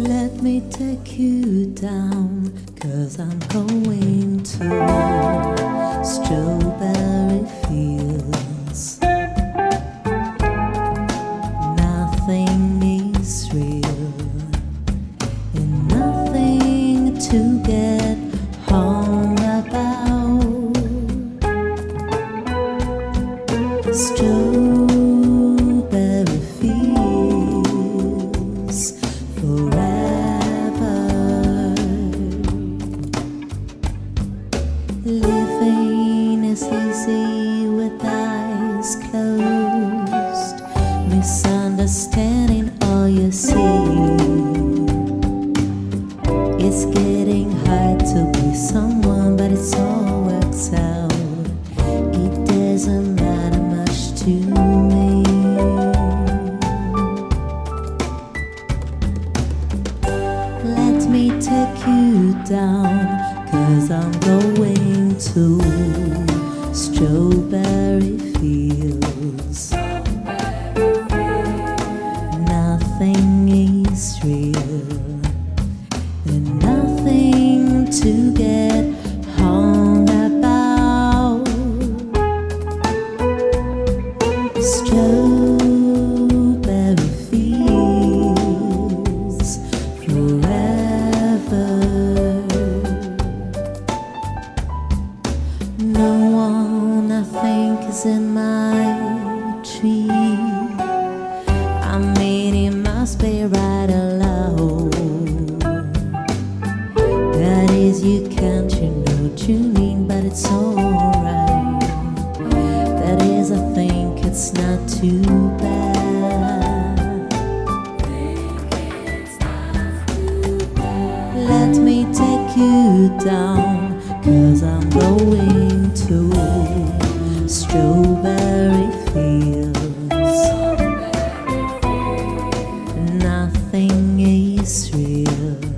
Let me take you down, 'cause I'm going to strawberry fields. Nothing is real and nothing to get hung about. Strawberry fields forever. Living is easy with eyes closed, misunderstanding all you see. It's getting hard to be someone, but it all works out. It doesn't matter much to me. Let me take you down, 'cause I'm going to strawberry fields. Nothing is real and nothing to get hung about. Strawberry fields forever. No one I think is in my tree. I mean, it must be right alone. That is, you can't, tune in, but it's alright. That is, I think it's not too bad. Let me take you down, 'cause I'm going to strawberry fields. Nothing is real